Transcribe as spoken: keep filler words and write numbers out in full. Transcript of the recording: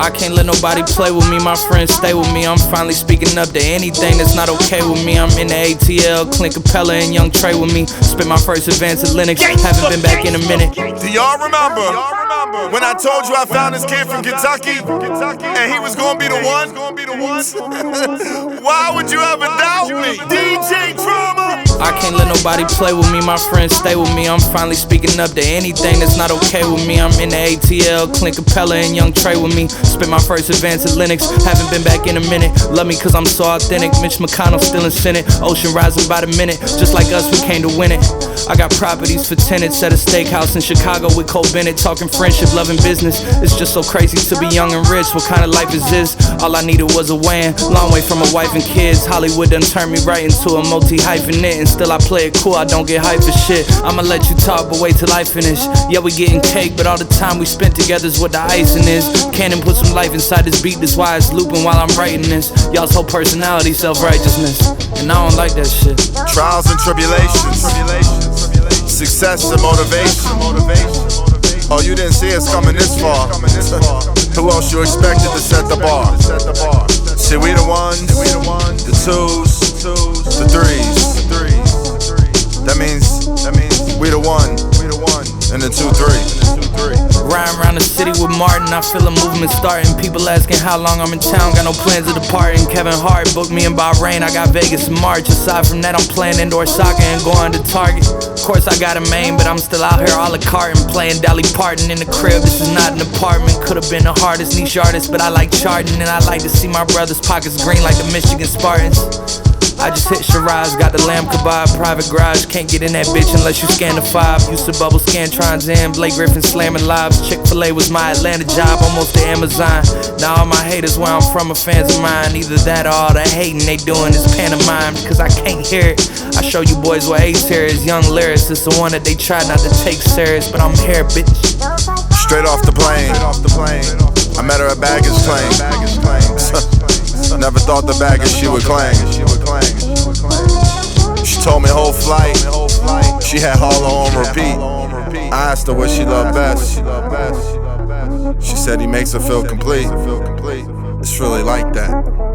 I can't let nobody play with me, my friends stay with me. I'm finally speaking up to anything that's not okay with me. I'm in the A T L, Clint Capella and Young Trey with me. Spent my first advance at Linux, haven't been back in a minute. Do y'all remember when I told you I found this kid from Kentucky and he was gonna be the one? Why would you ever doubt me? D J Drama! I can't let nobody play with me, my friends stay with me. I'm finally speaking up to anything that's not okay with me. I'm in the A T L, Clint Capella and Young Trey with me. Spent my first advance at Linux, haven't been back in a minute. Love me cause I'm so authentic, Mitch McConnell still in Senate. Ocean rising by the minute, just like us we came to win it. I got properties for tenants at a steakhouse in Chicago with Cole Bennett. Talking friendship, loving business. It's just so crazy to be young and rich. What kind of life is this? All I needed was a wan, long way from a wife and kids. Hollywood done turned me right into a multi-hyphenate, and still I play it cool, I don't get hype for shit. I'ma let you talk, but wait till I finish. Yeah, we getting cake, but all the time we spent together is what the icing is. Cannon put some life inside this beat, that's why it's looping while I'm writing this. Y'all's whole personality, self-righteousness, and I don't like that shit. Trials and tribulations, success and motivation. Oh, you didn't see us coming this far. Who else you expected to set the bar? See, we the ones, the twos, the threes. That means, that means we the one, and the two, three. Riding around the city with Martin, I feel a movement starting. People asking how long I'm in town, got no plans of departing. Kevin Hart booked me in Bahrain, I got Vegas in March. Aside from that, I'm playing indoor soccer and going to Target. Of course I got a main, but I'm still out here a la carte and playing Dolly Parton in the crib. This is not an apartment, could've been the hardest niche artist, but I like charting, and I like to see my brother's pockets green like the Michigan Spartans. I just hit Shiraz, got the lamb kebab, private garage. Can't get in that bitch unless you scan the five. Used to bubble scan Trans Am, Blake Griffin slamming lives. Chick-fil-A was my Atlanta job, almost to Amazon. Now all my haters where I'm from are fans of mine. Either that or all the hating they doing is pantomime, cause I can't hear it. I show you boys what Ace here is, young lyricist, the one that they try not to take serious, but I'm here, bitch. Straight off the plane, I met her at baggage claim. Never thought the baggage she would claim. She told me whole flight she had Harlow on repeat. I asked her what she loved best. She said he makes her feel complete. It's really like that.